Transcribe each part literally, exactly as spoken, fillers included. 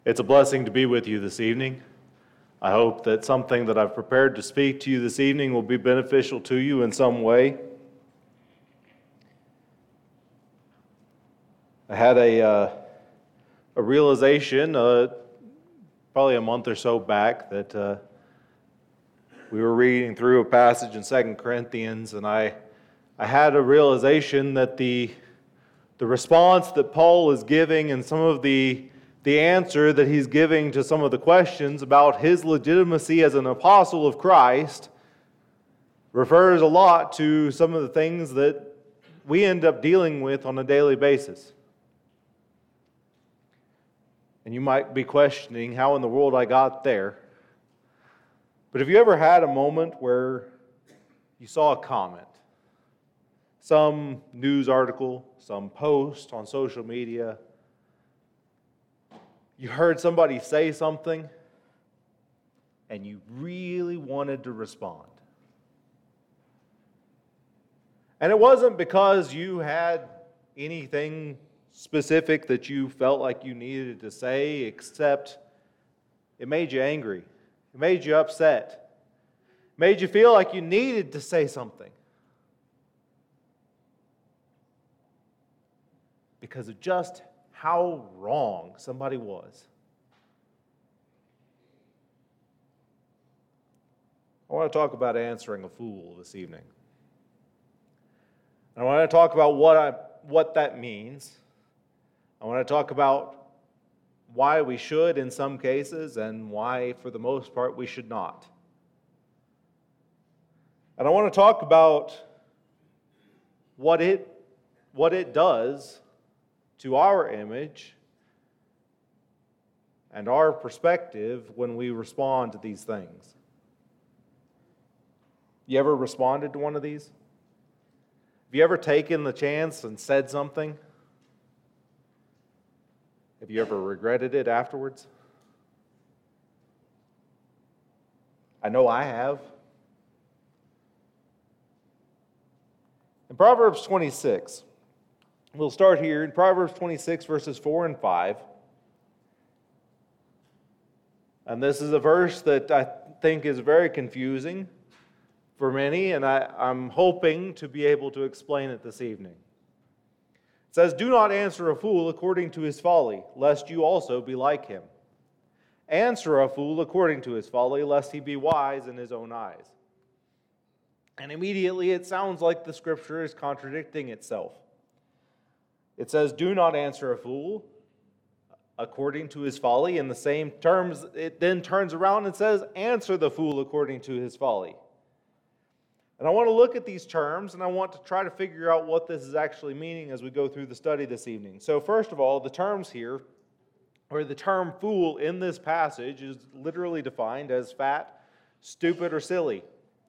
It's a blessing to be with you this evening. I hope that something that I've prepared to speak to you this evening will be beneficial to you in some way. I had a, uh, a realization uh, probably a month or so back that uh, we were reading through a passage in Second Corinthians, and I, I had a realization that the, the response that Paul is giving and some of the The answer that he's giving to some of the questions about his legitimacy as an apostle of Christ refers a lot to some of the things that we end up dealing with on a daily basis. And you might be questioning how in the world I got there. But have you ever had a moment where you saw a comment, some news article, some post on social media? You heard somebody say something, and you really wanted to respond. And it wasn't because you had anything specific that you felt like you needed to say, except it made you angry. It made you upset. It made you feel like you needed to say something. Because of just how wrong somebody was. I want to talk about answering a fool this evening. I want to talk about what I, what that means. I want to talk about why we should in some cases and why, for the most part, we should not. And I want to talk about what it, what it does to our image and our perspective when we respond to these things. You ever responded to one of these? Have you ever taken the chance and said something? Have you ever regretted it afterwards? I know I have. In Proverbs twenty-six, we'll start here in Proverbs twenty-six, verses four and five. And this is a verse that I think is very confusing for many, and I, I'm hoping to be able to explain it this evening. It says, "Do not answer a fool according to his folly, lest you also be like him. Answer a fool according to his folly, lest he be wise in his own eyes." And immediately it sounds like the scripture is contradicting itself. It says, "Do not answer a fool according to his folly." In the same terms, it then turns around and says, "Answer the fool according to his folly." And I want to look at these terms, and I want to try to figure out what this is actually meaning as we go through the study this evening. So first of all, the terms here, or the term fool in this passage, is literally defined as fat, stupid, or silly.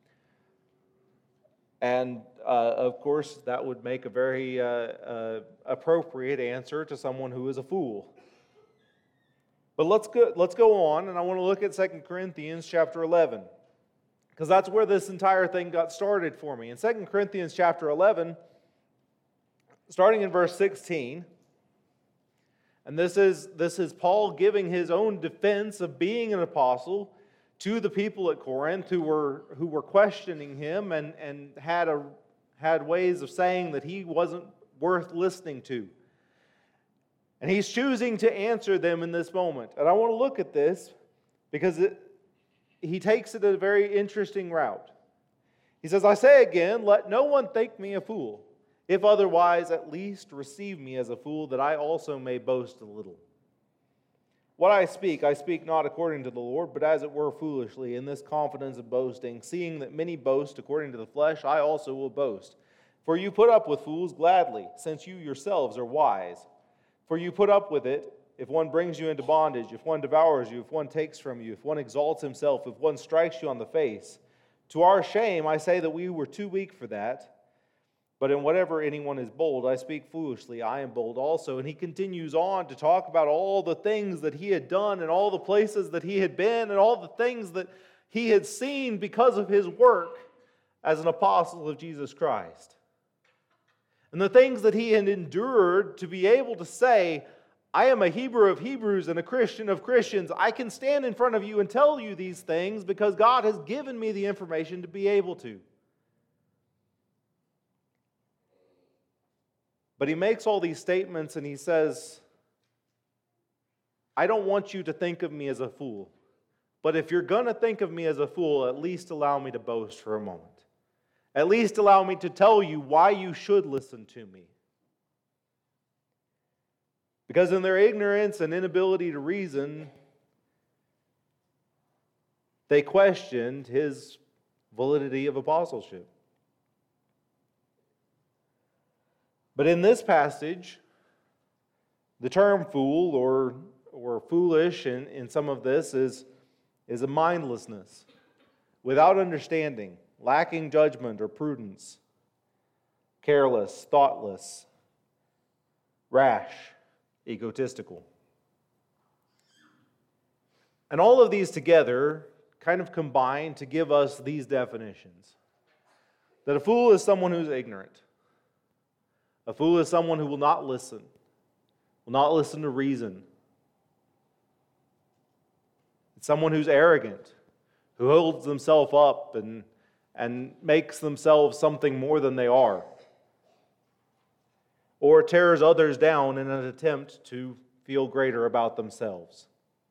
And, uh, of course, that would make a very uh, uh, appropriate answer to someone who is a fool. But let's go, let's go on, and I want to look at Second Corinthians chapter eleven, because that's where this entire thing got started for me. In Second Corinthians chapter eleven, starting in verse sixteen, and this is, this is Paul giving his own defense of being an apostle to the people at Corinth who were who were questioning him and, and had a had ways of saying that he wasn't worth listening to. And he's choosing to answer them in this moment. And I want to look at this because it, he takes it a very interesting route. He says, "I say again, let no one think me a fool. If otherwise, at least receive me as a fool, that I also may boast a little. What I speak, I speak not according to the Lord, but as it were foolishly, in this confidence of boasting, seeing that many boast according to the flesh, I also will boast. For you put up with fools gladly, since you yourselves are wise. For you put up with it, if one brings you into bondage, if one devours you, if one takes from you, if one exalts himself, if one strikes you on the face. To our shame, I say that we were too weak for that. But in whatever anyone is bold, I speak foolishly, I am bold also." And he continues on to talk about all the things that he had done and all the places that he had been and all the things that he had seen because of his work as an apostle of Jesus Christ. And the things that he had endured to be able to say, I am a Hebrew of Hebrews and a Christian of Christians. I can stand in front of you and tell you these things because God has given me the information to be able to. But he makes all these statements and he says, I don't want you to think of me as a fool. But if you're going to think of me as a fool, at least allow me to boast for a moment. At least allow me to tell you why you should listen to me. Because in their ignorance and inability to reason, they questioned his validity of apostleship. But in this passage, the term fool or, or foolish in, in some of this is, is a mindlessness, without understanding, lacking judgment or prudence, careless, thoughtless, rash, egotistical. And all of these together kind of combine to give us these definitions. That a fool is someone who's ignorant. A fool is someone who will not listen, will not listen to reason. It's someone who's arrogant, who holds themselves up and, and makes themselves something more than they are, or tears others down in an attempt to feel greater about themselves.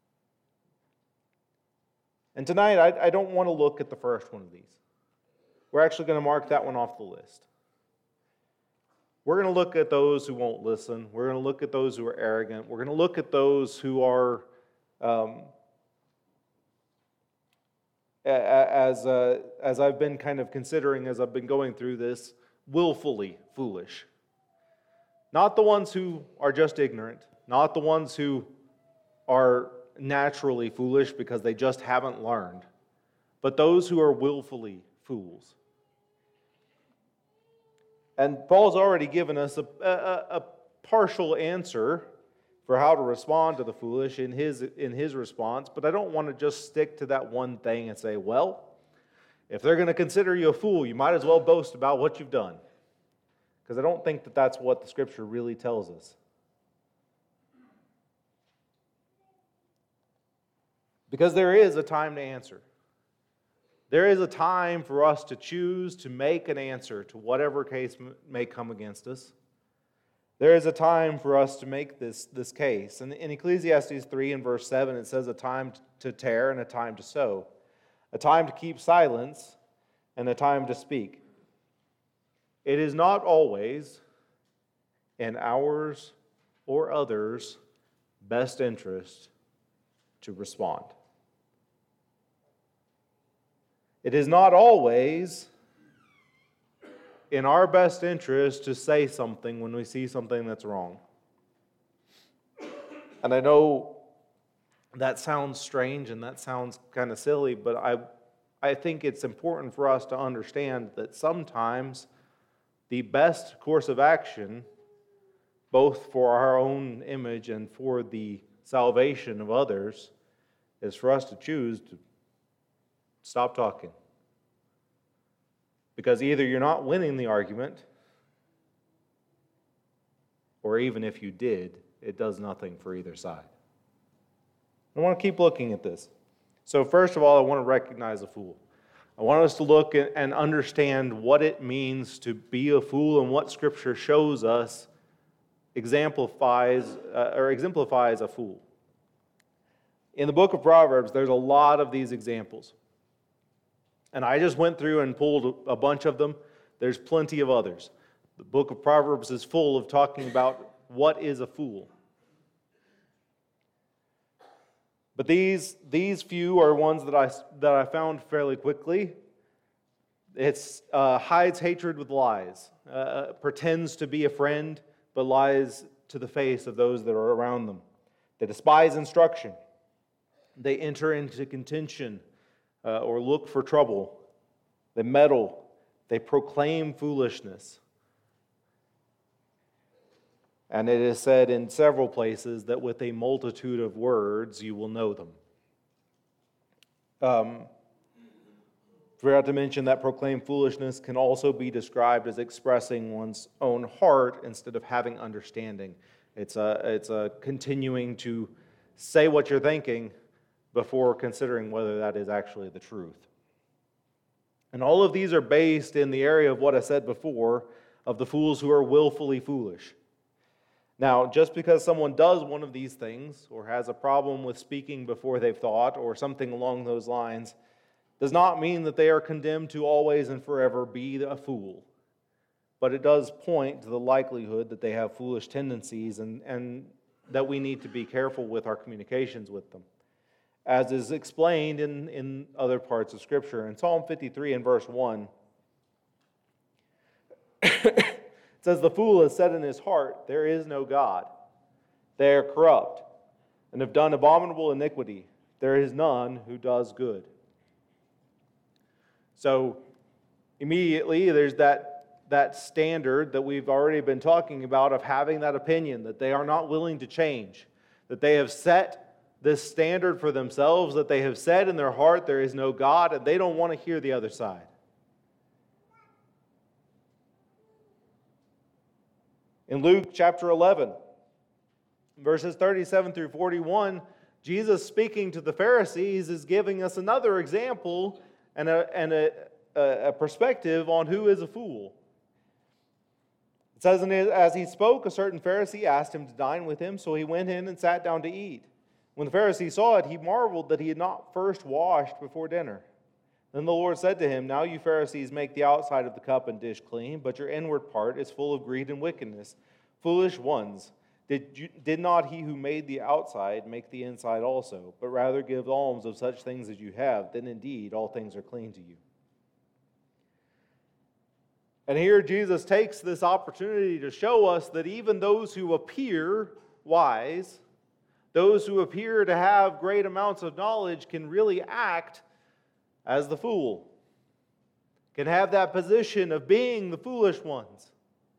And tonight, I, I don't want to look at the first one of these. We're actually going to mark that one off the list. We're going to look at those who won't listen. We're going to look at those who are arrogant. We're going to look at those who are, um, as, uh, as I've been kind of considering as I've been going through this, willfully foolish. Not the ones who are just ignorant. Not the ones who are naturally foolish because they just haven't learned. But those who are willfully fools. And Paul's already given us a, a, a partial answer for how to respond to the foolish in his, in his response, but I don't want to just stick to that one thing and say, well, if they're going to consider you a fool, you might as well boast about what you've done. Because I don't think that that's what the Scripture really tells us. Because there is a time to answer. There is a time for us to choose to make an answer to whatever case may come against us. There is a time for us to make this, this case. And in Ecclesiastes three and verse seven, it says a time to tear and a time to sow, a time to keep silence and a time to speak. It is not always in ours or others' best interest to respond. It is not always in our best interest to say something when we see something that's wrong. And I know that sounds strange and that sounds kind of silly, but I, I think it's important for us to understand that sometimes the best course of action, both for our own image and for the salvation of others, is for us to choose to stop talking. Because either you're not winning the argument, or even if you did, it does nothing for either side. I want to keep looking at this. So first of all, I want to recognize a fool. I want us to look and understand what it means to be a fool and what Scripture shows us exemplifies uh, or exemplifies a fool. In the book of Proverbs, there's a lot of these examples. And I just went through and pulled a bunch of them. There's plenty of others. The book of Proverbs is full of talking about what is a fool. But these, these few are ones that I, that I found fairly quickly. It's uh, hides hatred with lies, uh, pretends to be a friend, but lies to the face of those that are around them. They despise instruction. They enter into contention uh, or look for trouble. They meddle. They proclaim foolishness. And it is said in several places that with a multitude of words you will know them. Um, forgot to mention that proclaim foolishness can also be described as expressing one's own heart instead of having understanding. It's a, it's a continuing to say what you're thinking before considering whether that is actually the truth. And all of these are based in the area of what I said before, of the fools who are willfully foolish. Now, just because someone does one of these things, or has a problem with speaking before they've thought, or something along those lines, does not mean that they are condemned to always and forever be a fool. But it does point to the likelihood that they have foolish tendencies, and, and that we need to be careful with our communications with them, as is explained in, in other parts of Scripture. In Psalm fifty-three and verse one, it says, "The fool has said in his heart, there is no God. They are corrupt and have done abominable iniquity. There is none who does good." So immediately there's that, that standard that we've already been talking about of having that opinion, that they are not willing to change, that they have set this standard for themselves, that they have said in their heart there is no God, and they don't want to hear the other side. In Luke chapter eleven, verses thirty-seven through forty-one, Jesus, speaking to the Pharisees, is giving us another example and a, and a, a perspective on who is a fool. It says, "And as he spoke, a certain Pharisee asked him to dine with him, so he went in and sat down to eat. When the Pharisee saw it, he marveled that he had not first washed before dinner. Then the Lord said to him, 'Now you Pharisees make the outside of the cup and dish clean, but your inward part is full of greed and wickedness. Foolish ones, did, you, did not he who made the outside make the inside also? But rather give alms of such things as you have, then indeed all things are clean to you.'" And here Jesus takes this opportunity to show us that even those who appear wise, those who appear to have great amounts of knowledge, can really act as the fool, can have that position of being the foolish ones.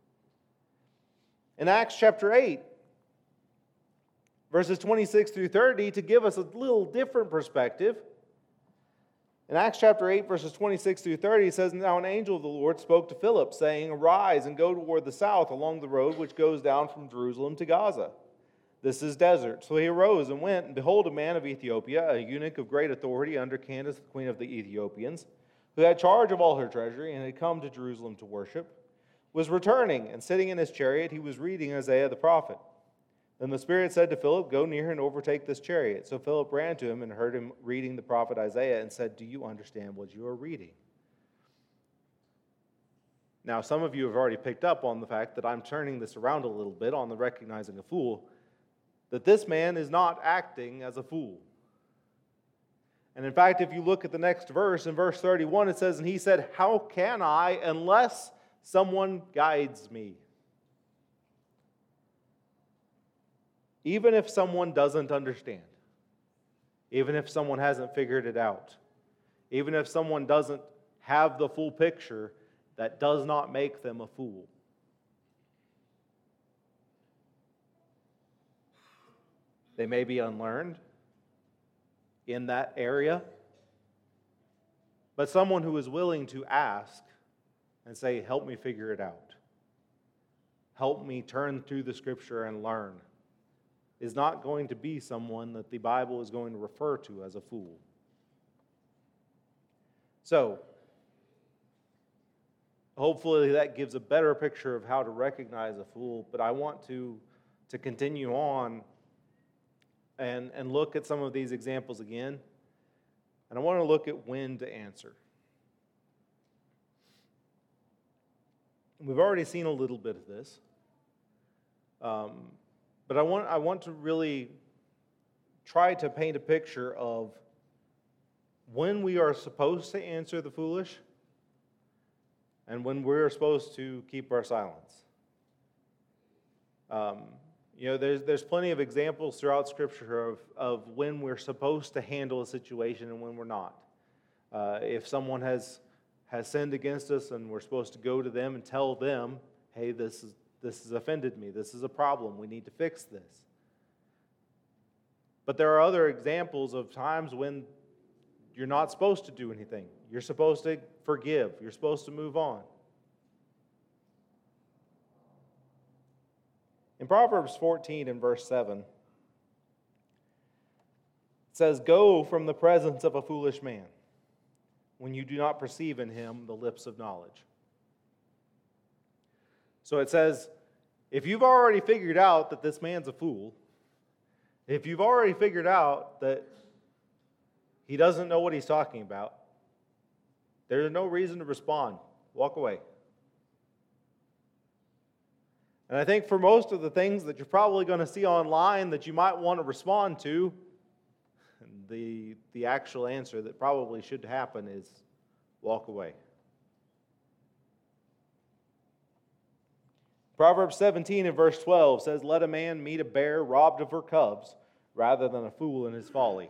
In Acts chapter eight, verses twenty-six through thirty, to give us a little different perspective, in Acts chapter eight, verses twenty-six through thirty, it says, "Now an angel of the Lord spoke to Philip, saying, 'Arise and go toward the south along the road which goes down from Jerusalem to Gaza. This is desert.' So he arose and went, and behold, a man of Ethiopia, a eunuch of great authority under Candace, the queen of the Ethiopians, who had charge of all her treasury and had come to Jerusalem to worship, was returning, and sitting in his chariot, he was reading Isaiah the prophet. Then the Spirit said to Philip, 'Go near and overtake this chariot.' So Philip ran to him and heard him reading the prophet Isaiah and said, 'Do you understand what you are reading?'" Now, some of you have already picked up on the fact that I'm turning this around a little bit on the recognizing a fool, that this man is not acting as a fool. And in fact, if you look at the next verse, in verse thirty-one, it says, "And he said, 'How can I unless someone guides me?'" Even if someone doesn't understand, even if someone hasn't figured it out, even if someone doesn't have the full picture, that does not make them a fool. They may be unlearned in that area, but someone who is willing to ask and say, "Help me figure it out. Help me turn through the Scripture and learn," is not going to be someone that the Bible is going to refer to as a fool. So, hopefully that gives a better picture of how to recognize a fool, but I want to, to continue on and, and look at some of these examples again. And I want to look at when to answer. We've already seen a little bit of this. Um, But I want, I want to really try to paint a picture of when we are supposed to answer the foolish and when we're supposed to keep our silence. Um, you know, there's, there's plenty of examples throughout Scripture of, of when we're supposed to handle a situation and when we're not. Uh, if someone has, has sinned against us and we're supposed to go to them and tell them, "Hey, this is This has offended me. This is a problem. We need to fix this." But there are other examples of times when you're not supposed to do anything. You're supposed to forgive. You're supposed to move on. In Proverbs fourteen and verse seven, it says, "Go from the presence of a foolish man, when you do not perceive in him the lips of knowledge." So it says, if you've already figured out that this man's a fool, if you've already figured out that he doesn't know what he's talking about, there's no reason to respond. Walk away. And I think for most of the things that you're probably going to see online that you might want to respond to, the, the actual answer that probably should happen is walk away. Proverbs seventeen and verse twelve says, "Let a man meet a bear robbed of her cubs rather than a fool in his folly."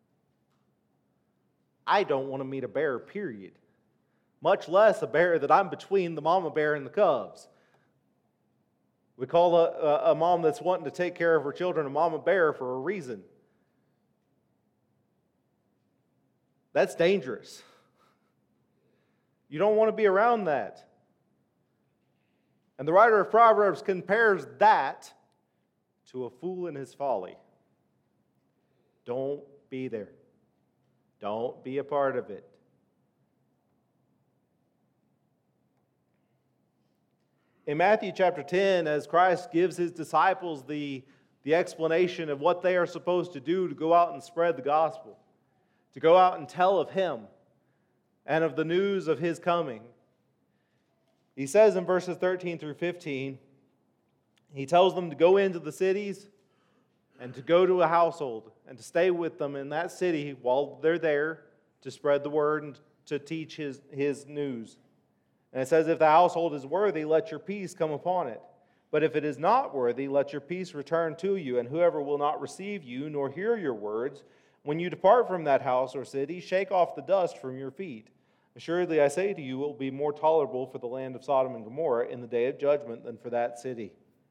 I don't want to meet a bear, period. Much less a bear that I'm between the mama bear and the cubs. We call a, a, a mom that's wanting to take care of her children a mama bear for a reason. That's dangerous. You don't want to be around that. And the writer of Proverbs compares that to a fool in his folly. Don't be there. Don't be a part of it. In Matthew chapter ten, as Christ gives his disciples the, the explanation of what they are supposed to do to go out and spread the gospel, to go out and tell of him and of the news of his coming, he says in verses thirteen through fifteen, he tells them to go into the cities and to go to a household and to stay with them in that city while they're there to spread the word and to teach his, his news. And it says, "If the household is worthy, let your peace come upon it. But if it is not worthy, let your peace return to you. And whoever will not receive you nor hear your words, when you depart from that house or city, shake off the dust from your feet. Assuredly, I say to you, it will be more tolerable for the land of Sodom and Gomorrah in the day of judgment than for that city."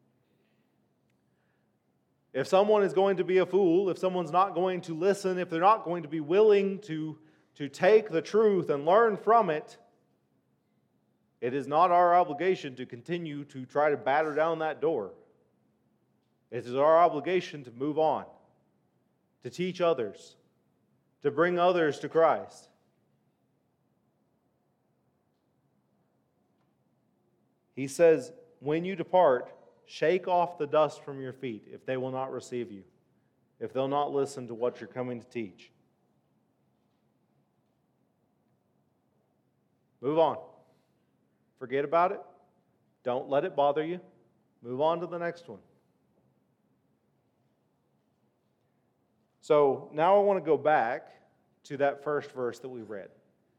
If someone is going to be a fool, if someone's not going to listen, if they're not going to be willing to, to take the truth and learn from it, it is not our obligation to continue to try to batter down that door. It is our obligation to move on, to teach others, to bring others to Christ. He says, when you depart, shake off the dust from your feet if they will not receive you, if they'll not listen to what you're coming to teach. Move on. Forget about it. Don't let it bother you. Move on to the next one. So now I want to go back to that first verse that we read.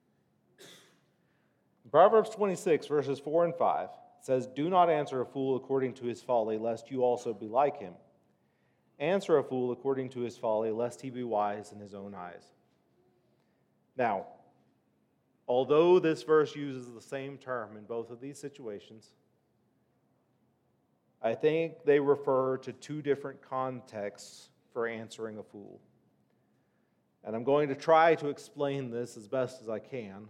Proverbs twenty-six, verses four and five says, "Do not answer a fool according to his folly, lest you also be like him. Answer a fool according to his folly, lest he be wise in his own eyes." Now, although this verse uses the same term in both of these situations, I think they refer to two different contexts for answering a fool. And I'm going to try to explain this as best as I can.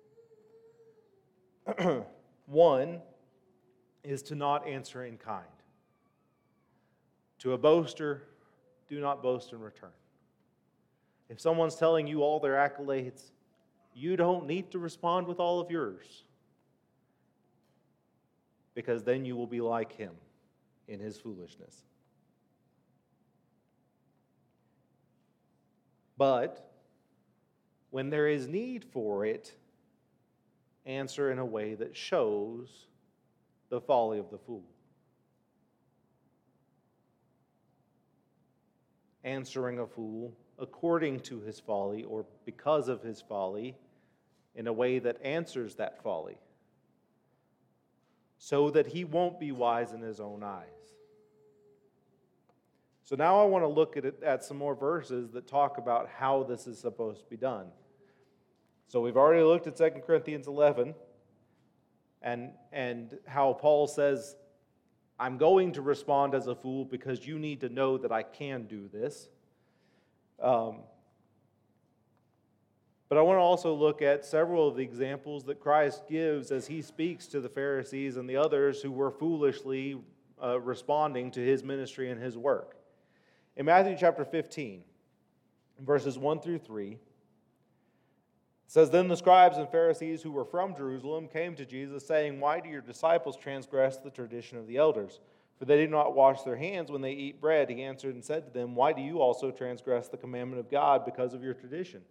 One is to not answer in kind. To a boaster, do not boast in return. If someone's telling you all their accolades, you don't need to respond with all of yours, because then you will be like him in his foolishness. But when there is need for it, answer in a way that shows the folly of the fool. Answering a fool according to his folly or because of his folly in a way that answers that folly, so that he won't be wise in his own eyes. So now I want to look at it, at some more verses that talk about how this is supposed to be done. So we've already looked at Second Corinthians eleven and, and how Paul says, I'm going to respond as a fool because you need to know that I can do this. Um, but I want to also look at several of the examples that Christ gives as he speaks to the Pharisees and the others who were foolishly uh, responding to his ministry and his work. In Matthew chapter fifteen, verses one through three, it says, "Then the scribes and Pharisees who were from Jerusalem came to Jesus, saying, 'Why do your disciples transgress the tradition of the elders? For they do not wash their hands when they eat bread.' He answered and said to them, 'Why do you also transgress the commandment of God because of your tradition?'"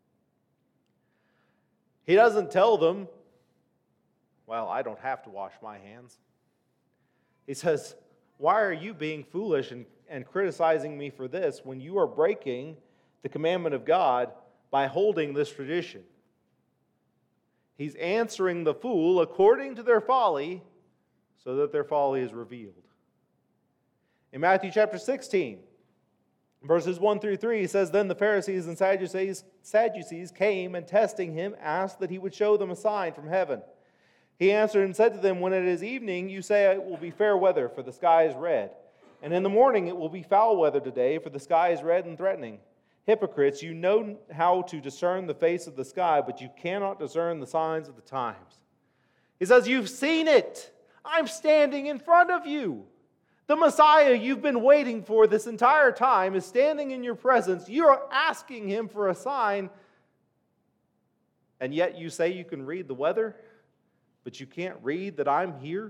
He doesn't tell them, "Well, I don't have to wash my hands." He says, "Why are you being foolish and, and criticizing me for this when you are breaking the commandment of God by holding this tradition?" He's answering the fool according to their folly so that their folly is revealed. In Matthew chapter sixteen, verses one through three, he says, "Then the Pharisees and Sadducees, Sadducees came and testing him asked that he would show them a sign from heaven. He answered and said to them, 'When it is evening, you say it will be fair weather, for the sky is red. And in the morning it will be foul weather today, for the sky is red and threatening. Hypocrites, you know how to discern the face of the sky, but you cannot discern the signs of the times.'" He says, "You've seen it. I'm standing in front of you. The Messiah you've been waiting for this entire time is standing in your presence. You're asking him for a sign, and yet you say you can read the weather, but you can't read that I'm here?"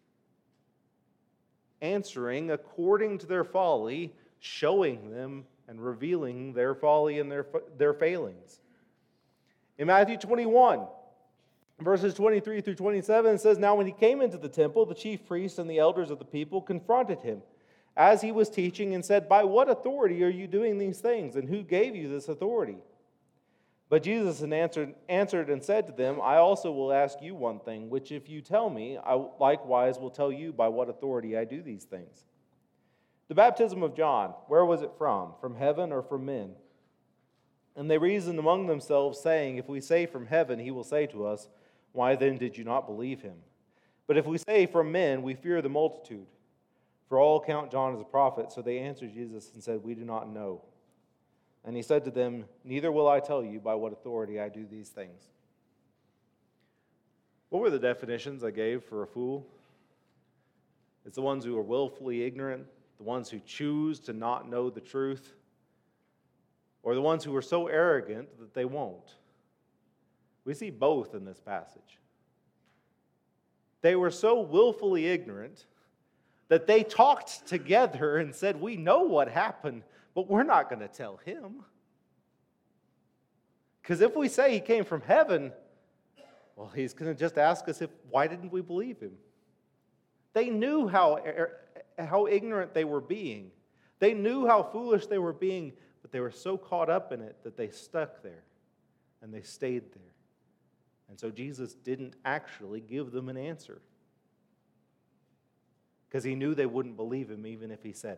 Answering according to their folly, showing them and revealing their folly and their, their failings. In Matthew twenty-one, verses twenty-three through twenty-seven, it says, "Now when he came into the temple, the chief priests and the elders of the people confronted him as he was teaching and said, 'By what authority are you doing these things, and who gave you this authority?' But Jesus answered, answered and said to them, 'I also will ask you one thing, which if you tell me, I likewise will tell you by what authority I do these things. The baptism of John, where was it from? From heaven or from men?' And they reasoned among themselves, saying, 'If we say from heaven, he will say to us, why then did you not believe him? But if we say from men, we fear the multitude. For all count John as a prophet.' So they answered Jesus and said, 'We do not know.' And he said to them, 'Neither will I tell you by what authority I do these things.'" What were the definitions I gave for a fool? It's the ones who are willfully ignorant, the ones who choose to not know the truth, or the ones who are so arrogant that they won't. We see both in this passage. They were so willfully ignorant that they talked together and said, "We know what happened, but we're not going to tell him. Because if we say he came from heaven, well, he's going to just ask us, if why didn't we believe him?" They knew how, how ignorant they were being. They knew how foolish they were being, but they were so caught up in it that they stuck there and they stayed there. And so Jesus didn't actually give them an answer because he knew they wouldn't believe him even if he said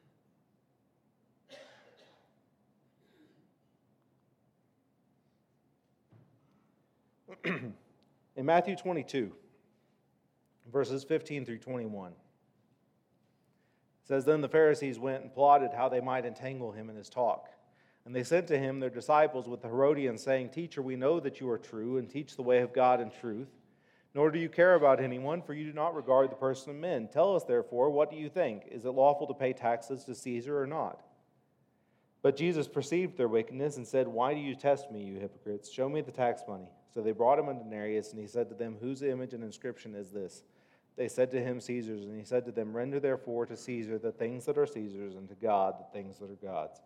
it. In Matthew twenty-two, verses fifteen through twenty-one, it says, "Then the Pharisees went and plotted how they might entangle him in his talk. And they sent to him their disciples with the Herodians, saying, 'Teacher, we know that you are true and teach the way of God in truth, nor do you care about anyone, for you do not regard the person of men. Tell us, therefore, what do you think? Is it lawful to pay taxes to Caesar or not?' But Jesus perceived their wickedness and said, 'Why do you test me, you hypocrites? Show me the tax money.' So they brought him a denarius, and he said to them, 'Whose image and inscription is this?' They said to him, 'Caesar's.' And he said to them, 'Render therefore to Caesar the things that are Caesar's, and to God the things that are God's.'"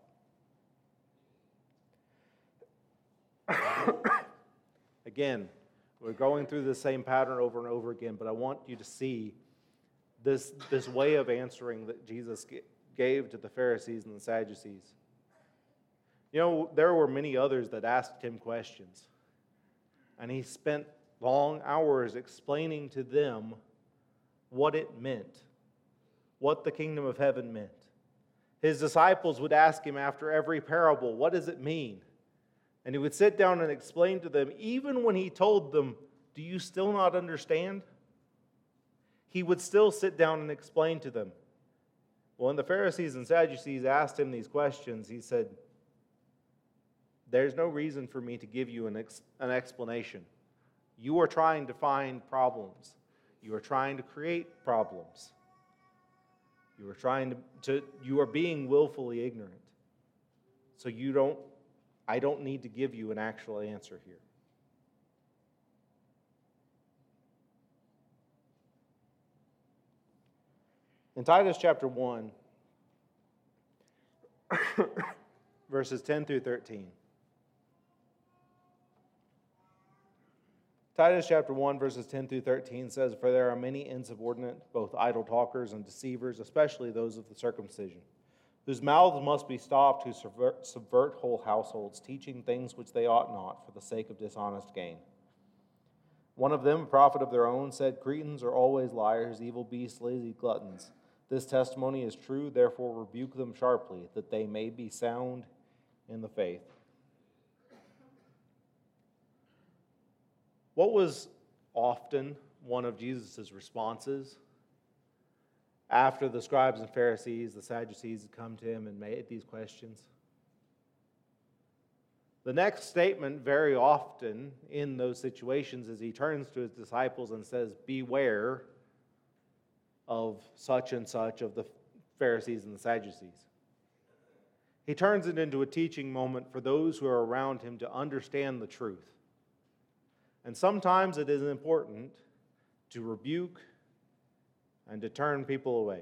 Again, we're going through the same pattern over and over again, but I want you to see this, this way of answering that Jesus gave to the Pharisees and the Sadducees. You know, there were many others that asked him questions, and he spent long hours explaining to them what it meant, what the kingdom of heaven meant. His disciples would ask him after every parable, "What does it mean?" And he would sit down and explain to them, even when he told them, "Do you still not understand?" He would still sit down and explain to them. Well, when the Pharisees and Sadducees asked him these questions, he said, "There's no reason for me to give you an, ex- an explanation. You are trying to find problems. You are trying to create problems. You are trying to, to you are being willfully ignorant. So you don't, I don't need to give you an actual answer here. In Titus chapter one, verses ten through thirteen. Titus chapter one, verses ten through thirteen says, "For there are many insubordinate, both idle talkers and deceivers, especially those of the circumcision, whose mouths must be stopped, who subvert, subvert whole households, teaching things which they ought not, for the sake of dishonest gain. One of them, a prophet of their own, said, 'Cretans are always liars, evil beasts, lazy gluttons. This testimony is true, therefore rebuke them sharply, that they may be sound in the faith.'" What was often one of Jesus' responses after the scribes and Pharisees, the Sadducees, had come to him and made these questions? The next statement very often in those situations is he turns to his disciples and says, "Beware of such and such of the Pharisees and the Sadducees." He turns it into a teaching moment for those who are around him to understand the truth. And sometimes it is important to rebuke and to turn people away.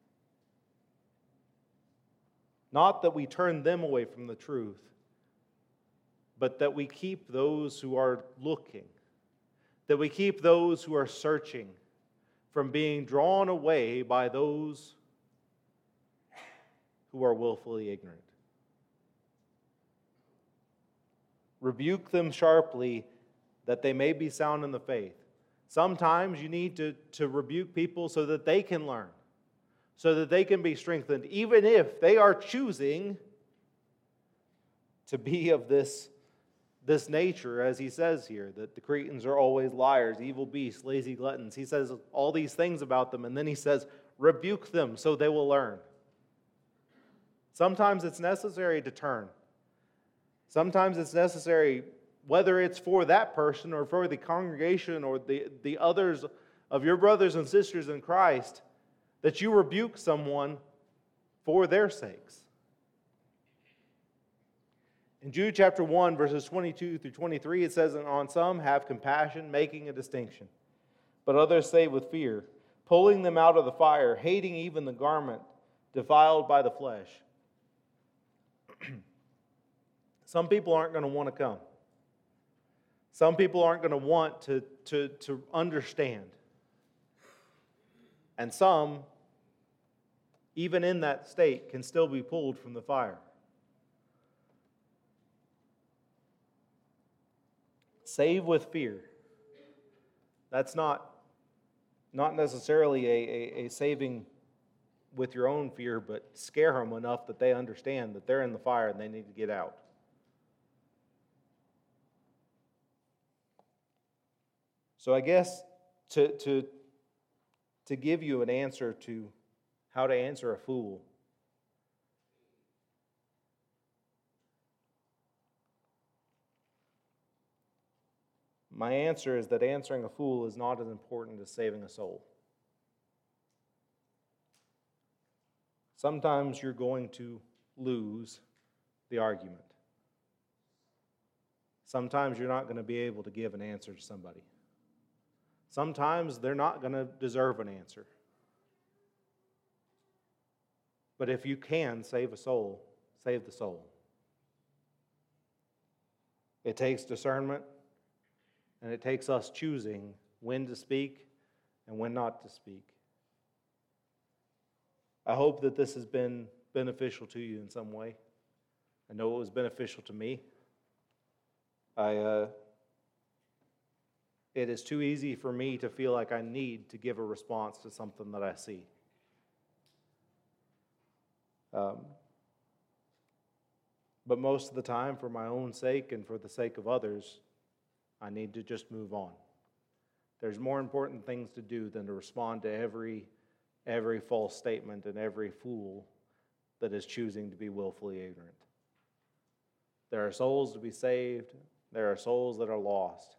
Not that we turn them away from the truth, but that we keep those who are looking, that we keep those who are searching from being drawn away by those who are willfully ignorant. Rebuke them sharply, that they may be sound in the faith. Sometimes you need to, to rebuke people so that they can learn, so that they can be strengthened, even if they are choosing to be of this, this nature, as he says here, that the Cretans are always liars, evil beasts, lazy gluttons. He says all these things about them, and then he says, rebuke them so they will learn. Sometimes it's necessary to turn. Sometimes it's necessary, whether it's for that person or for the congregation or the, the others of your brothers and sisters in Christ, that you rebuke someone for their sakes. In Jude chapter one, verses twenty-two through twenty-three, it says, "And on some have compassion, making a distinction, but others save with fear, pulling them out of the fire, hating even the garment defiled by the flesh." Some people aren't going to want to come. Some people aren't going to want to, to, to understand. And some, even in that state, can still be pulled from the fire. Save with fear. That's not, not necessarily a, a, a saving with your own fear, but scare them enough that they understand that they're in the fire and they need to get out. So I guess to, to, to give you an answer to how to answer a fool, my answer is that answering a fool is not as important as saving a soul. Sometimes you're going to lose the argument. Sometimes you're not going to be able to give an answer to somebody. Sometimes they're not going to deserve an answer. But if you can save a soul, save the soul. It takes discernment, and it takes us choosing when to speak and when not to speak. I hope that this has been beneficial to you in some way. I know it was beneficial to me. I, uh, it is too easy for me to feel like I need to give a response to something that I see. Um, but most of the time, for my own sake and for the sake of others, I need to just move on. There's more important things to do than to respond to every, every false statement and every fool that is choosing to be willfully ignorant. There are souls to be saved. There are souls that are lost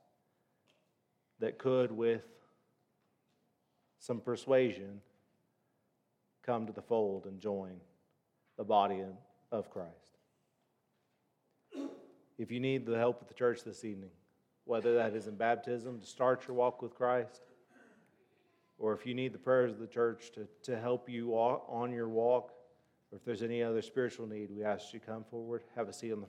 that could, with some persuasion, come to the fold and join the body of Christ. If you need the help of the church this evening, whether that is in baptism to start your walk with Christ, or if you need the prayers of the church to, to help you walk, on your walk, or if there's any other spiritual need, we ask you to come forward, have a seat on the